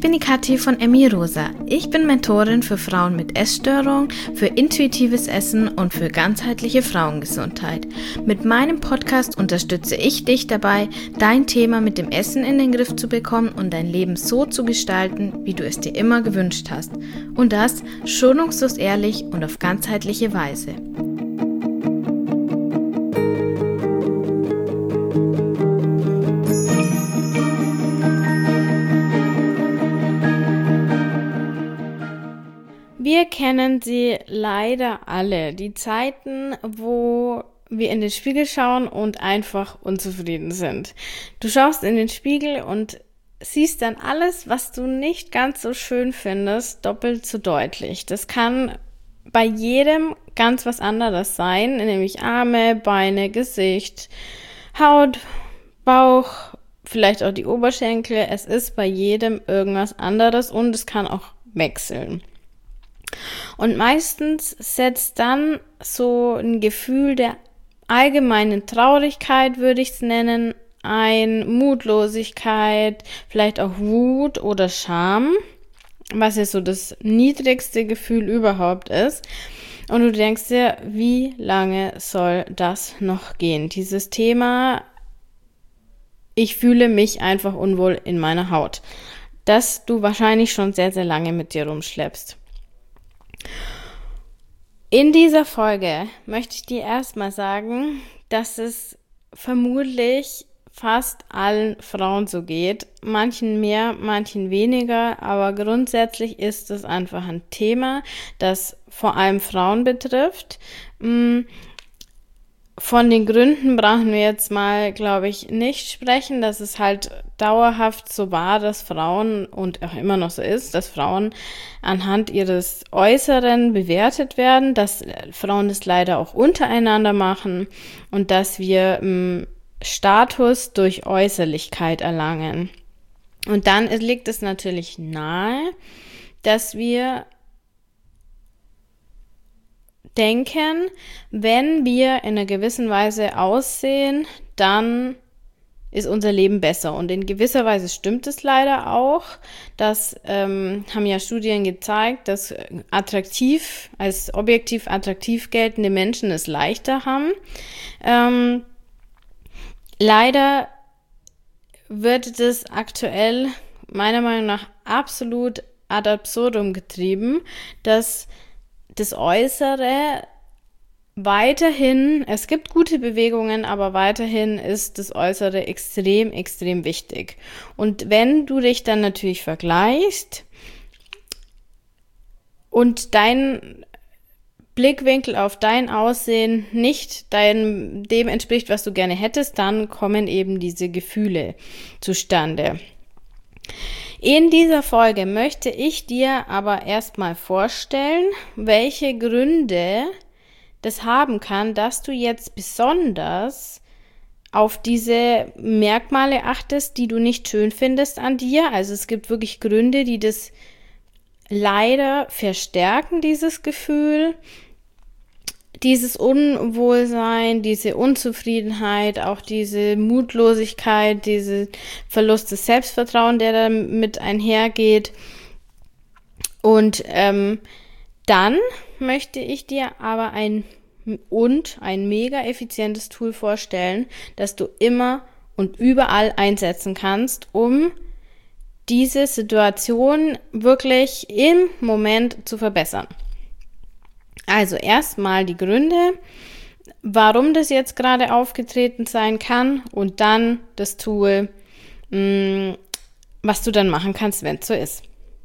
bin die Kathi von Emmy Rosa. Ich bin Mentorin für Frauen mit Essstörung, für intuitives Essen und für ganzheitliche Frauengesundheit. Mit meinem Podcast unterstütze ich dich dabei, dein Thema mit dem Essen in den Griff zu bekommen und dein Leben so zu gestalten, wie du es dir immer gewünscht hast. Und das schonungslos ehrlich und auf ganzheitliche Weise. Wir kennen sie leider alle, die Zeiten, wo wir in den Spiegel schauen und einfach unzufrieden sind. Du schaust in den Spiegel und siehst dann alles, was du nicht ganz so schön findest, doppelt so deutlich. Das kann bei jedem ganz was anderes sein, nämlich Arme, Beine, Gesicht, Haut, Bauch, vielleicht auch die Oberschenkel. Es ist bei jedem irgendwas anderes und es kann auch wechseln. Und meistens setzt dann so ein Gefühl der allgemeinen Traurigkeit, würde ich es nennen, ein, Mutlosigkeit, vielleicht auch Wut oder Scham, was ja so das niedrigste Gefühl überhaupt ist. Und du denkst dir, wie lange soll das noch gehen? Dieses Thema, ich fühle mich einfach unwohl in meiner Haut, das du wahrscheinlich schon sehr, sehr lange mit dir rumschleppst. In dieser Folge möchte ich dir erstmal sagen, dass es vermutlich fast allen Frauen so geht. Manchen mehr, manchen weniger, aber grundsätzlich ist es einfach ein Thema, das vor allem Frauen betrifft. Von den Gründen brauchen wir jetzt mal, glaube ich, nicht sprechen, dass es halt dauerhaft so war, dass Frauen und auch immer noch so ist, dass Frauen anhand ihres Äußeren bewertet werden, dass Frauen das leider auch untereinander machen und dass wir Status durch Äußerlichkeit erlangen. Und dann liegt es natürlich nahe, dass wir denken, wenn wir in einer gewissen Weise aussehen, dann ist unser Leben besser. Und in gewisser Weise stimmt es leider auch. Das haben ja Studien gezeigt, dass als objektiv attraktiv geltende Menschen es leichter haben. Leider wird das aktuell meiner Meinung nach absolut ad absurdum getrieben, dass das Äußere weiterhin, es gibt gute Bewegungen, aber weiterhin ist das Äußere extrem, extrem wichtig. Und wenn du dich dann natürlich vergleichst und dein Blickwinkel auf dein Aussehen nicht dem entspricht, was du gerne hättest, dann kommen eben diese Gefühle zustande. In dieser Folge möchte ich dir aber erstmal vorstellen, welche Gründe das haben kann, dass du jetzt besonders auf diese Merkmale achtest, die du nicht schön findest an dir. Also es gibt wirklich Gründe, die das leider verstärken, dieses Gefühl, dieses Unwohlsein, diese Unzufriedenheit, auch diese Mutlosigkeit, diese Verlust des Selbstvertrauens, der damit einhergeht. Und dann möchte ich dir aber ein mega effizientes Tool vorstellen, das du immer und überall einsetzen kannst, um diese Situation wirklich im Moment zu verbessern. Also erstmal die Gründe, warum das jetzt gerade aufgetreten sein kann und dann das Tool, was du dann machen kannst, wenn es so ist.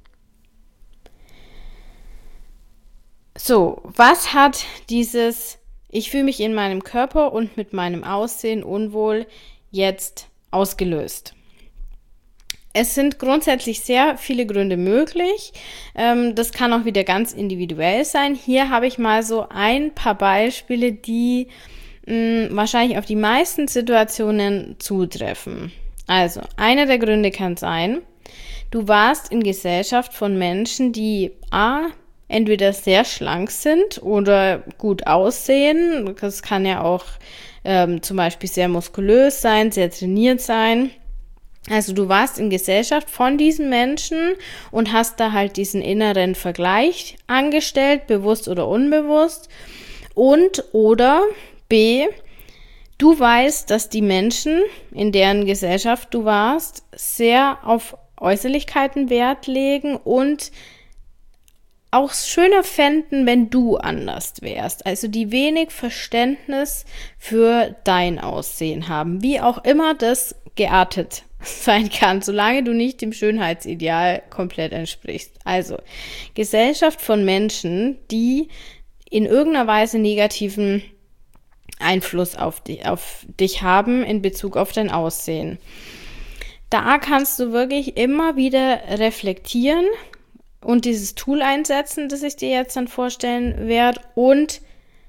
So, was hat dieses Ich fühle mich in meinem Körper und mit meinem Aussehen unwohl jetzt ausgelöst? Es sind grundsätzlich sehr viele Gründe möglich. Das kann auch wieder ganz individuell sein. Hier habe ich mal so ein paar Beispiele, die wahrscheinlich auf die meisten Situationen zutreffen. Also, einer der Gründe kann sein, du warst in Gesellschaft von Menschen, die entweder sehr schlank sind oder gut aussehen. Das kann ja auch zum Beispiel sehr muskulös sein, sehr trainiert sein. Also du warst in Gesellschaft von diesen Menschen und hast da halt diesen inneren Vergleich angestellt, bewusst oder unbewusst. Und oder B, du weißt, dass die Menschen, in deren Gesellschaft du warst, sehr auf Äußerlichkeiten Wert legen und auch schöner fänden, wenn du anders wärst. Also die wenig Verständnis für dein Aussehen haben, wie auch immer das geartet sein kann, solange du nicht dem Schönheitsideal komplett entsprichst. Also Gesellschaft von Menschen, die in irgendeiner Weise negativen Einfluss auf dich haben in Bezug auf dein Aussehen. Da kannst du wirklich immer wieder reflektieren und dieses Tool einsetzen, das ich dir jetzt dann vorstellen werde. Und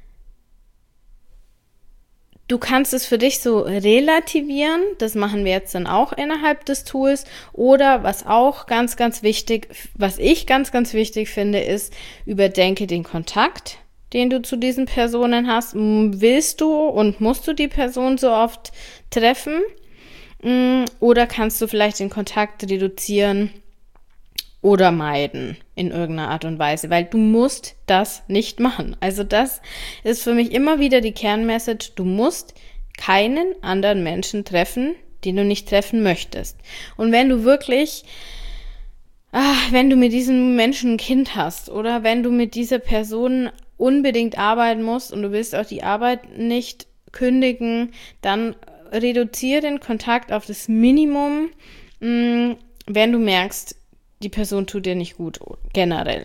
du kannst es für dich so relativieren. Das machen wir jetzt dann auch innerhalb des Tools. Oder was auch ganz, ganz wichtig, was ich ganz, ganz wichtig finde, ist, überdenke den Kontakt, den du zu diesen Personen hast. Willst du und musst du die Person so oft treffen? Oder kannst du vielleicht den Kontakt reduzieren oder meiden in irgendeiner Art und Weise, weil du musst das nicht machen. Also das ist für mich immer wieder die Kernmessage, du musst keinen anderen Menschen treffen, den du nicht treffen möchtest. Und wenn du wirklich, wenn du mit diesem Menschen ein Kind hast oder wenn du mit dieser Person unbedingt arbeiten musst und du willst auch die Arbeit nicht kündigen, dann reduziere den Kontakt auf das Minimum, wenn du merkst, die Person tut dir nicht gut, generell.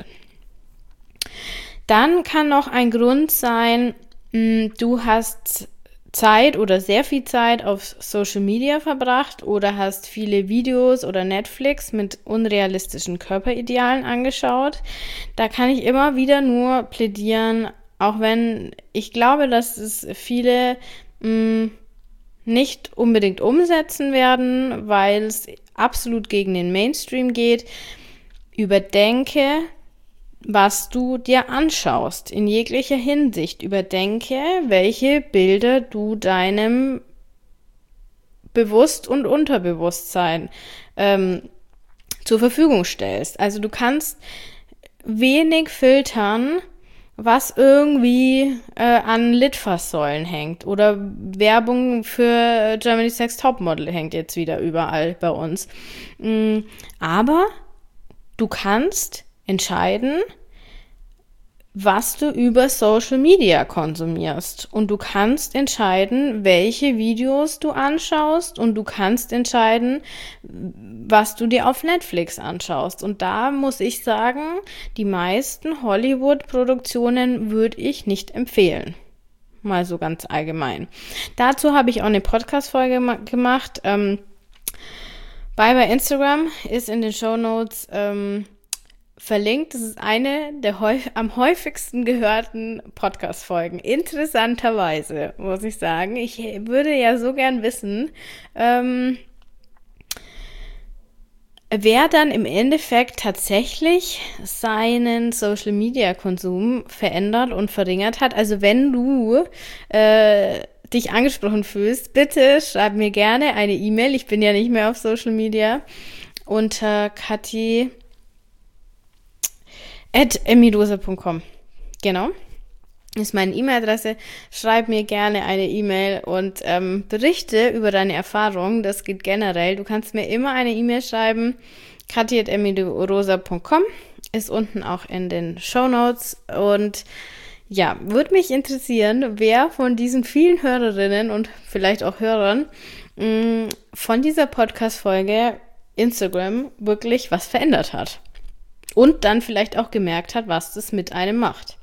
Dann kann noch ein Grund sein, du hast Zeit oder sehr viel Zeit auf Social Media verbracht oder hast viele Videos oder Netflix mit unrealistischen Körperidealen angeschaut. Da kann ich immer wieder nur plädieren, auch wenn ich glaube, dass es viele nicht unbedingt umsetzen werden, weil es absolut gegen den Mainstream geht. Überdenke, was du dir anschaust, in jeglicher Hinsicht. Überdenke, welche Bilder du deinem Bewusst- und Unterbewusstsein zur Verfügung stellst. Also du kannst wenig filtern, was irgendwie an Litfaßsäulen hängt oder Werbung für Germany's Next Topmodel hängt jetzt wieder überall bei uns. Aber du kannst entscheiden, was du über Social Media konsumierst. Und du kannst entscheiden, welche Videos du anschaust. Und du kannst entscheiden, was du dir auf Netflix anschaust. Und da muss ich sagen, die meisten Hollywood-Produktionen würde ich nicht empfehlen. Mal so ganz allgemein. Dazu habe ich auch eine Podcast-Folge gemacht. Bei Instagram ist in den Shownotes verlinkt. Das ist eine der am häufigsten gehörten Podcast-Folgen. Interessanterweise, muss ich sagen. Ich würde ja so gern wissen, wer dann im Endeffekt tatsächlich seinen Social-Media-Konsum verändert und verringert hat. Also wenn du dich angesprochen fühlst, bitte schreib mir gerne eine E-Mail. Ich bin ja nicht mehr auf Social Media. Unter kathi@emidosa.com. Genau. Ist meine E-Mail-Adresse. Schreib mir gerne eine E-Mail und berichte über deine Erfahrungen. Das geht generell. Du kannst mir immer eine E-Mail schreiben. kathi@emidosa.com ist unten auch in den Shownotes. Und ja, würde mich interessieren, wer von diesen vielen Hörerinnen und vielleicht auch Hörern von dieser Podcast-Folge Instagram wirklich was verändert hat. Und dann vielleicht auch gemerkt hat, was das mit einem macht.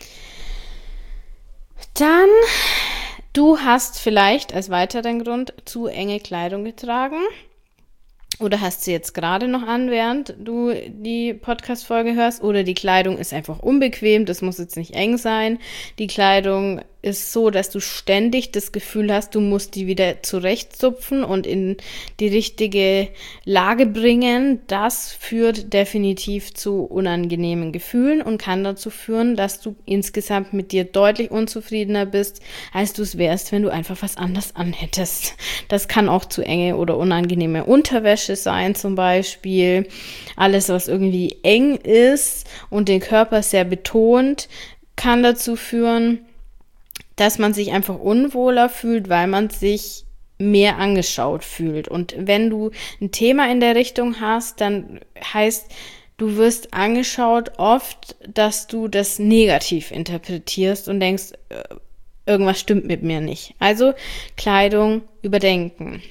Dann, du hast vielleicht als weiteren Grund zu enge Kleidung getragen oder hast sie jetzt gerade noch an, während du die Podcast-Folge hörst, oder die Kleidung ist einfach unbequem, das muss jetzt nicht eng sein. Die Kleidung ist so, dass du ständig das Gefühl hast, du musst die wieder zurechtzupfen und in die richtige Lage bringen. Das führt definitiv zu unangenehmen Gefühlen und kann dazu führen, dass du insgesamt mit dir deutlich unzufriedener bist, als du es wärst, wenn du einfach was anderes anhättest. Das kann auch zu enge oder unangenehme Unterwäsche sein zum Beispiel. Alles, was irgendwie eng ist und den Körper sehr betont, kann dazu führen, dass man sich einfach unwohler fühlt, weil man sich mehr angeschaut fühlt. Und wenn du ein Thema in der Richtung hast, dann heißt, du wirst angeschaut oft, dass du das negativ interpretierst und denkst, irgendwas stimmt mit mir nicht. Also Kleidung überdenken.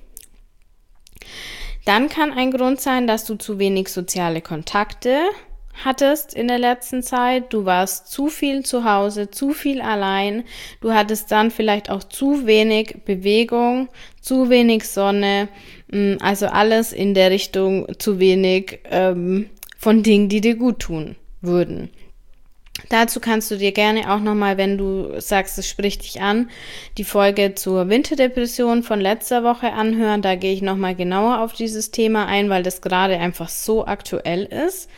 Dann kann ein Grund sein, dass du zu wenig soziale Kontakte hattest in der letzten Zeit. Du warst zu viel zu Hause, zu viel allein. Du hattest dann vielleicht auch zu wenig Bewegung, zu wenig Sonne. Also alles in der Richtung zu wenig von Dingen, die dir gut tun würden. Dazu kannst du dir gerne auch nochmal, wenn du sagst, es spricht dich an, die Folge zur Winterdepression von letzter Woche anhören. Da gehe ich nochmal genauer auf dieses Thema ein, weil das gerade einfach so aktuell ist.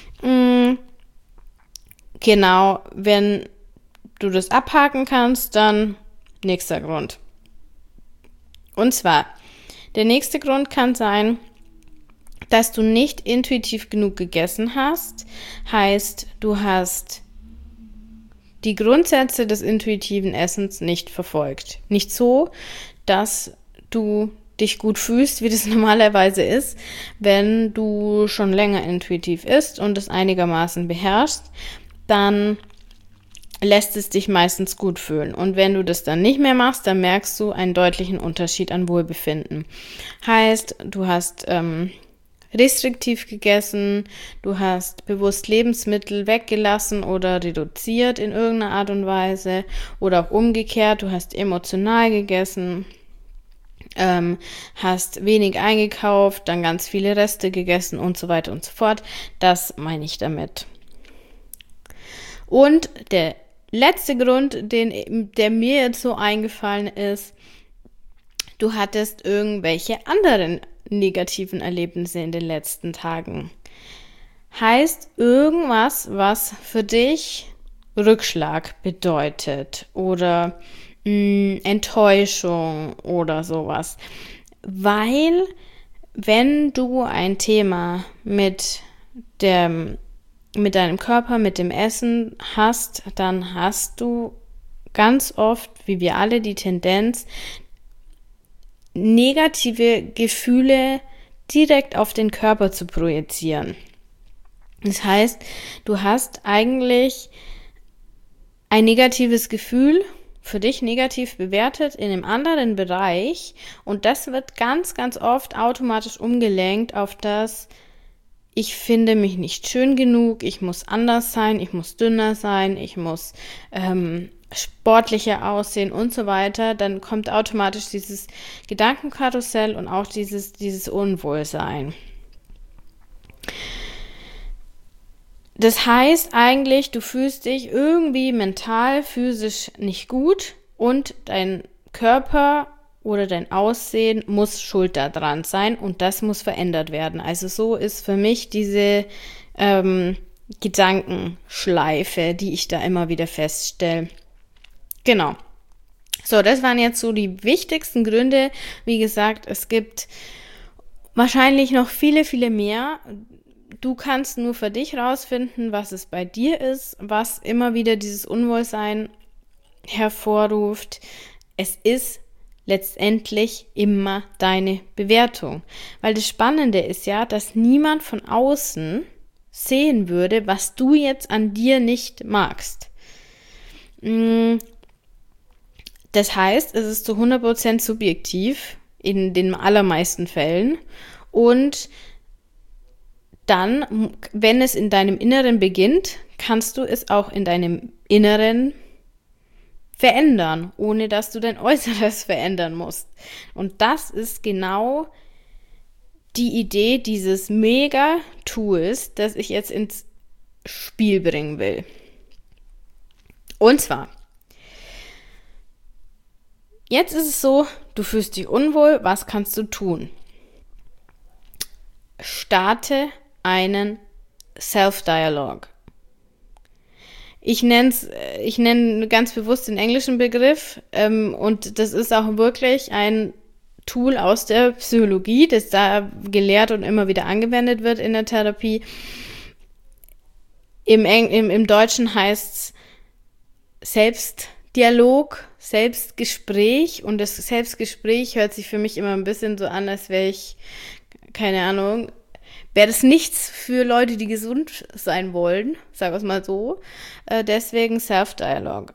Genau, wenn du das abhaken kannst, dann nächster Grund. Und zwar, der nächste Grund kann sein, dass du nicht intuitiv genug gegessen hast. Heißt, du hast die Grundsätze des intuitiven Essens nicht verfolgt. Nicht so, dass du dich gut fühlst, wie das normalerweise ist, wenn du schon länger intuitiv isst und es einigermaßen beherrschst, dann lässt es dich meistens gut fühlen. Und wenn du das dann nicht mehr machst, dann merkst du einen deutlichen Unterschied an Wohlbefinden. Heißt, du hast restriktiv gegessen, du hast bewusst Lebensmittel weggelassen oder reduziert in irgendeiner Art und Weise oder auch umgekehrt, du hast emotional gegessen, hast wenig eingekauft, dann ganz viele Reste gegessen und so weiter und so fort. Das meine ich damit. Und der letzte Grund, der mir jetzt so eingefallen ist, du hattest irgendwelche anderen negativen Erlebnisse in den letzten Tagen. Heißt irgendwas, was für dich Rückschlag bedeutet oder Enttäuschung oder sowas. Weil wenn du ein Thema mit deinem Körper, mit dem Essen hast, dann hast du ganz oft, wie wir alle, die Tendenz, negative Gefühle direkt auf den Körper zu projizieren. Das heißt, du hast eigentlich ein negatives Gefühl, für dich negativ bewertet in einem anderen Bereich und das wird ganz, ganz oft automatisch umgelenkt auf das, ich finde mich nicht schön genug, ich muss anders sein, ich muss dünner sein, ich muss sportlicher aussehen und so weiter, dann kommt automatisch dieses Gedankenkarussell und auch dieses Unwohlsein. Das heißt eigentlich, du fühlst dich irgendwie mental, physisch nicht gut und dein Körper oder dein Aussehen muss schuld daran sein und das muss verändert werden. Also so ist für mich diese Gedankenschleife, die ich da immer wieder feststelle. Genau. So, das waren jetzt so die wichtigsten Gründe. Wie gesagt, es gibt wahrscheinlich noch viele, viele mehr. Du kannst nur für dich rausfinden, was es bei dir ist, was immer wieder dieses Unwohlsein hervorruft. Es ist letztendlich immer deine Bewertung. Weil das Spannende ist ja, dass niemand von außen sehen würde, was du jetzt an dir nicht magst. Das heißt, es ist zu 100% subjektiv in den allermeisten Fällen und dann, wenn es in deinem Inneren beginnt, kannst du es auch in deinem Inneren verändern, ohne dass du dein Äußeres verändern musst. Und das ist genau die Idee dieses Mega-Tools, das ich jetzt ins Spiel bringen will. Und zwar, Jetzt ist es so, du fühlst dich unwohl, was kannst du tun? Starte einen Self-Dialog. Ich nenne ganz bewusst den englischen Begriff und das ist auch wirklich ein Tool aus der Psychologie, das da gelehrt und immer wieder angewendet wird in der Therapie. Im Deutschen heißt es Selbstdialog, Selbstgespräch, und das Selbstgespräch hört sich für mich immer ein bisschen so an, als wäre ich, keine Ahnung, wäre das nichts für Leute, die gesund sein wollen, sagen wir es mal so. Deswegen Self-Dialog.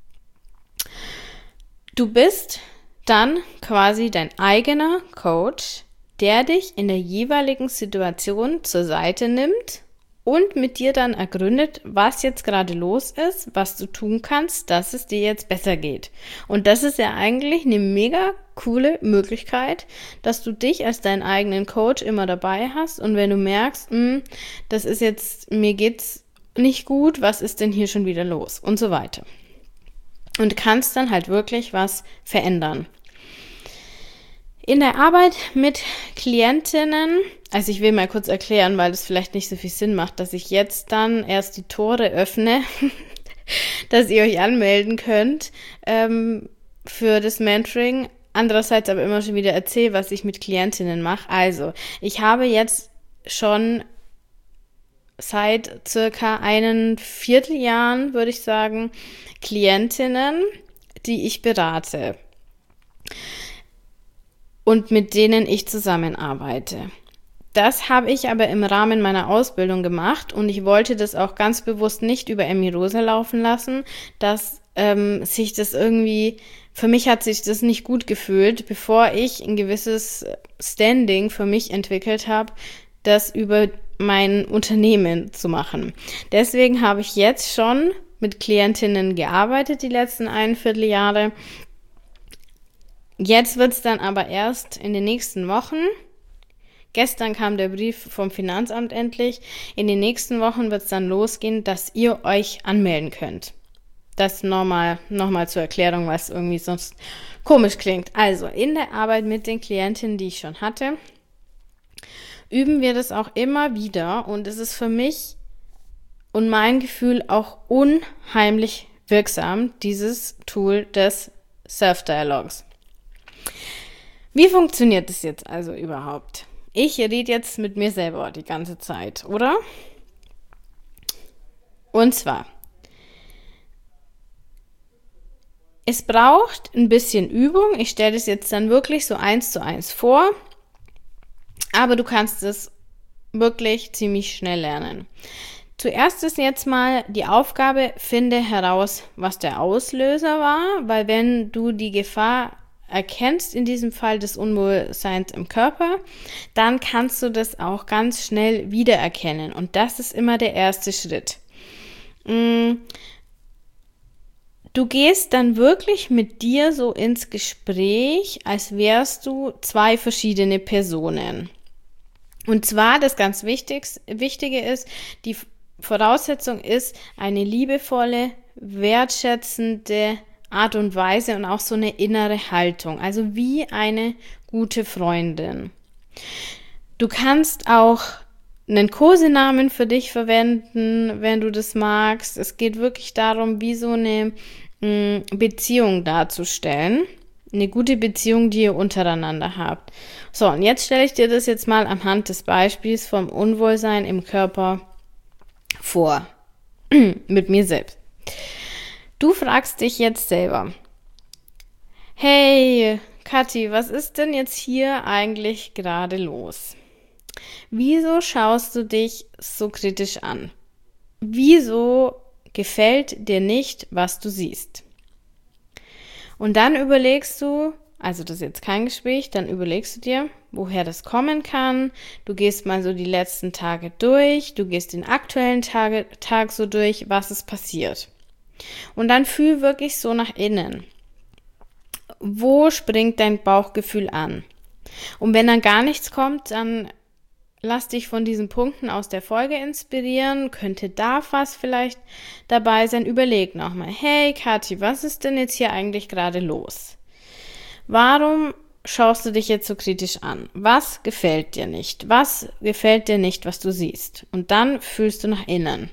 Du bist dann quasi dein eigener Coach, der dich in der jeweiligen Situation zur Seite nimmt und mit dir dann ergründet, was jetzt gerade los ist, was du tun kannst, dass es dir jetzt besser geht. Und das ist ja eigentlich eine mega coole Möglichkeit, dass du dich als deinen eigenen Coach immer dabei hast, und wenn du merkst, das ist jetzt, mir geht's nicht gut, was ist denn hier schon wieder los und so weiter. Und kannst dann halt wirklich was verändern. In der Arbeit mit Klientinnen, also ich will mal kurz erklären, weil das vielleicht nicht so viel Sinn macht, dass ich jetzt dann erst die Tore öffne, dass ihr euch anmelden könnt für das Mentoring. Andererseits aber immer schon wieder erzähle, was ich mit Klientinnen mache. Also, ich habe jetzt schon seit circa 1 Vierteljahren, würde ich sagen, Klientinnen, die ich berate und mit denen ich zusammenarbeite. Das habe ich aber im Rahmen meiner Ausbildung gemacht, und ich wollte das auch ganz bewusst nicht über Emmy Rosa laufen lassen, dass sich das irgendwie, für mich hat sich das nicht gut gefühlt, bevor ich ein gewisses Standing für mich entwickelt habe, das über mein Unternehmen zu machen. Deswegen habe ich jetzt schon mit Klientinnen gearbeitet, die letzten 1/4 Jahre. Jetzt wird es dann aber erst in den nächsten Wochen. Gestern kam der Brief vom Finanzamt endlich. In den nächsten Wochen wird es dann losgehen, dass ihr euch anmelden könnt. Das nochmal zur Erklärung, was irgendwie sonst komisch klingt. Also, in der Arbeit mit den Klientinnen, die ich schon hatte, üben wir das auch immer wieder, und es ist für mich und mein Gefühl auch unheimlich wirksam, dieses Tool des Self-Dialogs. Wie funktioniert das jetzt also überhaupt? Ich rede jetzt mit mir selber die ganze Zeit, oder? Und zwar, es braucht ein bisschen Übung. Ich stelle das jetzt dann wirklich so 1:1 vor, aber du kannst es wirklich ziemlich schnell lernen. Zuerst ist jetzt mal die Aufgabe, finde heraus, was der Auslöser war, weil wenn du die Gefahr erkennst, in diesem Fall des Unwohlseins im Körper, dann kannst du das auch ganz schnell wiedererkennen, und das ist immer der erste Schritt. Du gehst dann wirklich mit dir so ins Gespräch, als wärst du 2 verschiedene Personen. Und zwar, das ganz Wichtige ist, die Voraussetzung ist eine liebevolle, wertschätzende Art und Weise und auch so eine innere Haltung, also wie eine gute Freundin. Du kannst auch einen Kosenamen für dich verwenden, wenn du das magst. Es geht wirklich darum, wie so eine Beziehung darzustellen. Eine gute Beziehung, die ihr untereinander habt. So, und jetzt stelle ich dir das jetzt mal anhand des Beispiels vom Unwohlsein im Körper vor. Mit mir selbst. Du fragst dich jetzt selber: Hey, Kathi, was ist denn jetzt hier eigentlich gerade los? Wieso schaust du dich so kritisch an? Wieso gefällt dir nicht, was du siehst? Und dann überlegst du, also das ist jetzt kein Gespräch, dann überlegst du dir, woher das kommen kann. Du gehst mal so die letzten Tage durch, du gehst den aktuellen Tag so durch, was ist passiert. Und dann fühl wirklich so nach innen. Wo springt dein Bauchgefühl an? Und wenn dann gar nichts kommt, dann lass dich von diesen Punkten aus der Folge inspirieren. Könnte da was vielleicht dabei sein? Überleg nochmal. Hey Kathi, was ist denn jetzt hier eigentlich gerade los? Warum schaust du dich jetzt so kritisch an? Was gefällt dir nicht? Was gefällt dir nicht, was du siehst? Und dann fühlst du nach innen.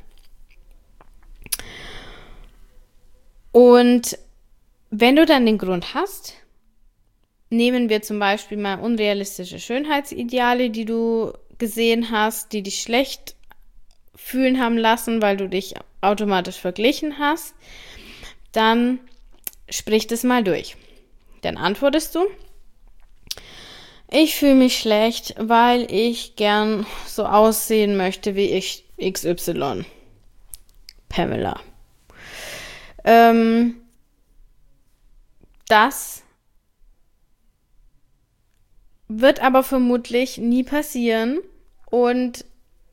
Und wenn du dann den Grund hast, nehmen wir zum Beispiel mal unrealistische Schönheitsideale, die du gesehen hast, die dich schlecht fühlen haben lassen, weil du dich automatisch verglichen hast, dann sprich das mal durch. Dann antwortest du: Ich fühle mich schlecht, weil ich gern so aussehen möchte wie ich XY. Pamela. Das wird aber vermutlich nie passieren und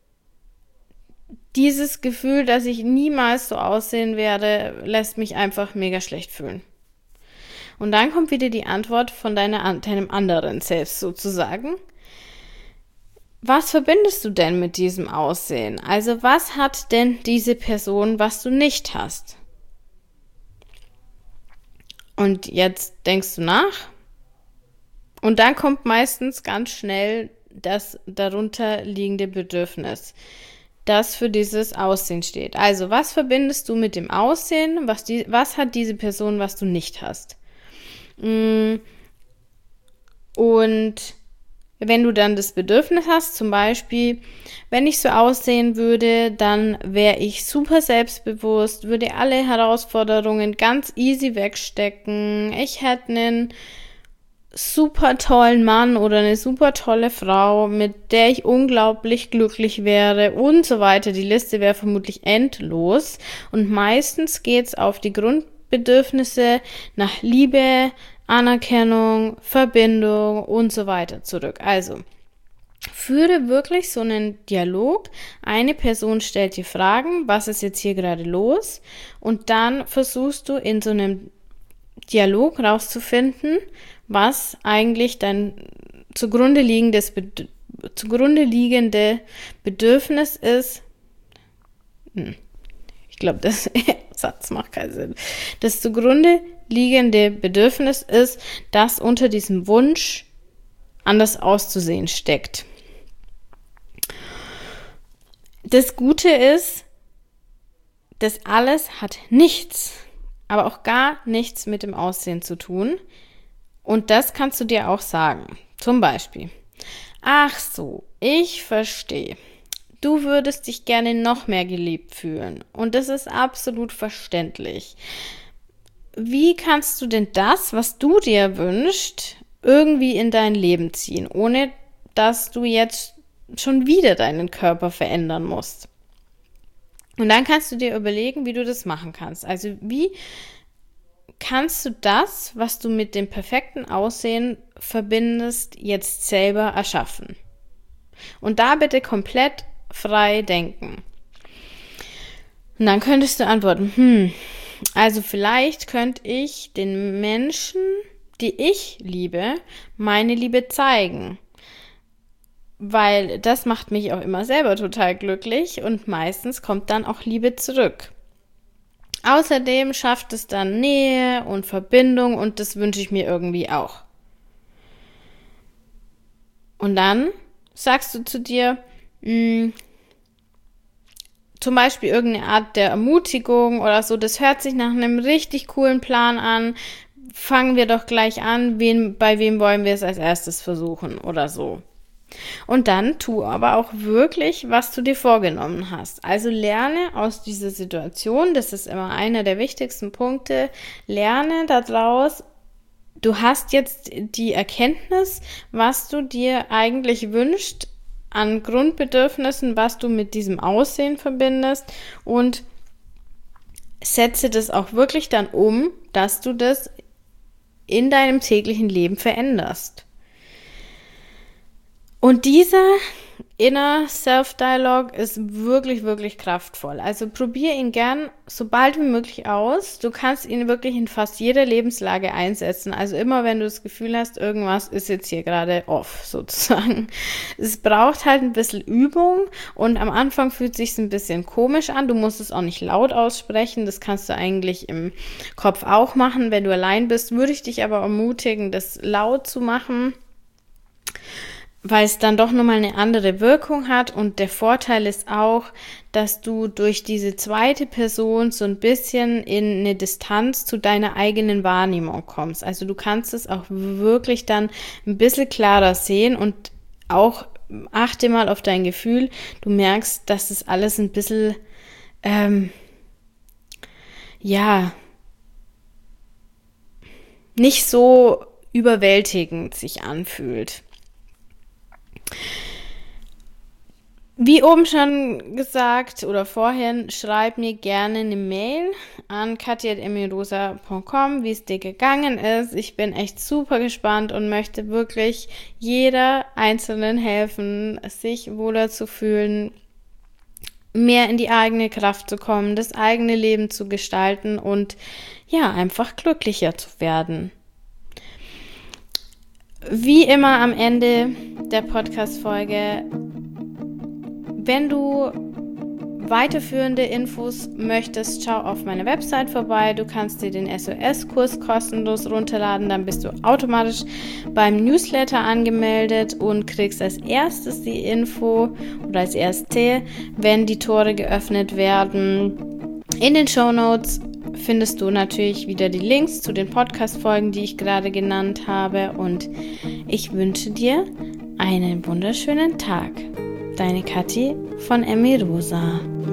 dieses Gefühl, dass ich niemals so aussehen werde, lässt mich einfach mega schlecht fühlen. Und dann kommt wieder die Antwort von deinem anderen Selbst sozusagen. Was verbindest du denn mit diesem Aussehen? Also was hat denn diese Person, was du nicht hast? Und jetzt denkst du nach und dann kommt meistens ganz schnell das darunter liegende Bedürfnis, das für dieses Aussehen steht. Also was verbindest du mit dem Aussehen? Was hat diese Person, was du nicht hast? Und wenn du dann das Bedürfnis hast, zum Beispiel, wenn ich so aussehen würde, dann wäre ich super selbstbewusst, würde alle Herausforderungen ganz easy wegstecken. Ich hätte einen super tollen Mann oder eine super tolle Frau, mit der ich unglaublich glücklich wäre und so weiter. Die Liste wäre vermutlich endlos. Und meistens geht's auf die Grundbedürfnisse nach Liebe, Anerkennung, Verbindung und so weiter zurück. Also, führe wirklich so einen Dialog. Eine Person stellt dir Fragen, was ist jetzt hier gerade los? Und dann versuchst du in so einem Dialog rauszufinden, was eigentlich dein zugrunde liegende Bedürfnis ist. Ich glaube, das Satz macht keinen Sinn. Das zugrunde liegende Bedürfnis ist, das unter diesem Wunsch anders auszusehen steckt. Das Gute ist, das alles hat nichts, aber auch gar nichts mit dem Aussehen zu tun. Und das kannst du dir auch sagen. Zum Beispiel: Ach so, ich verstehe. Du würdest dich gerne noch mehr geliebt fühlen. Und das ist absolut verständlich. Wie kannst du denn das, was du dir wünschst, irgendwie in dein Leben ziehen, ohne dass du jetzt schon wieder deinen Körper verändern musst? Und dann kannst du dir überlegen, wie du das machen kannst. Also wie kannst du das, was du mit dem perfekten Aussehen verbindest, jetzt selber erschaffen? Und da bitte komplett frei denken. Und dann könntest du antworten: Also vielleicht könnte ich den Menschen, die ich liebe, meine Liebe zeigen. Weil das macht mich auch immer selber total glücklich und meistens kommt dann auch Liebe zurück. Außerdem schafft es dann Nähe und Verbindung und das wünsche ich mir irgendwie auch. Und dann sagst du zu dir, zum Beispiel irgendeine Art der Ermutigung oder so, das hört sich nach einem richtig coolen Plan an, fangen wir doch gleich an, bei wem wollen wir es als erstes versuchen oder so. Und dann tu aber auch wirklich, was du dir vorgenommen hast. Also lerne aus dieser Situation, das ist immer einer der wichtigsten Punkte, lerne daraus, du hast jetzt die Erkenntnis, was du dir eigentlich wünschst an Grundbedürfnissen, was du mit diesem Aussehen verbindest und setze das auch wirklich dann um, dass du das in deinem täglichen Leben veränderst. Und dieser Inner Self-Dialog ist wirklich, wirklich kraftvoll. Also probier ihn gern so bald wie möglich aus. Du kannst ihn wirklich in fast jeder Lebenslage einsetzen. Also immer, wenn du das Gefühl hast, irgendwas ist jetzt hier gerade off, sozusagen. Es braucht halt ein bisschen Übung und am Anfang fühlt es sich ein bisschen komisch an. Du musst es auch nicht laut aussprechen. Das kannst du eigentlich im Kopf auch machen. Wenn du allein bist, würde ich dich aber ermutigen, das laut zu machen, weil es dann doch nochmal eine andere Wirkung hat. Und der Vorteil ist auch, dass du durch diese zweite Person so ein bisschen in eine Distanz zu deiner eigenen Wahrnehmung kommst. Also du kannst es auch wirklich dann ein bisschen klarer sehen und auch achte mal auf dein Gefühl. Du merkst, dass es alles ein bisschen, nicht so überwältigend sich anfühlt. Wie oben schon gesagt oder vorhin, schreib mir gerne eine Mail an katja@emirosa.com, wie es dir gegangen ist. Ich bin echt super gespannt und möchte wirklich jeder Einzelnen helfen, sich wohler zu fühlen, mehr in die eigene Kraft zu kommen, das eigene Leben zu gestalten und ja, einfach glücklicher zu werden. Wie immer am Ende der Podcast-Folge, wenn du weiterführende Infos möchtest, schau auf meine Website vorbei. Du kannst dir den SOS-Kurs kostenlos runterladen, dann bist du automatisch beim Newsletter angemeldet und kriegst als erstes die Info oder als erste, wenn die Tore geöffnet werden. In den Shownotes findest du natürlich wieder die Links zu den Podcast-Folgen, die ich gerade genannt habe, und ich wünsche dir einen wunderschönen Tag. Deine Kathi von Emirosa.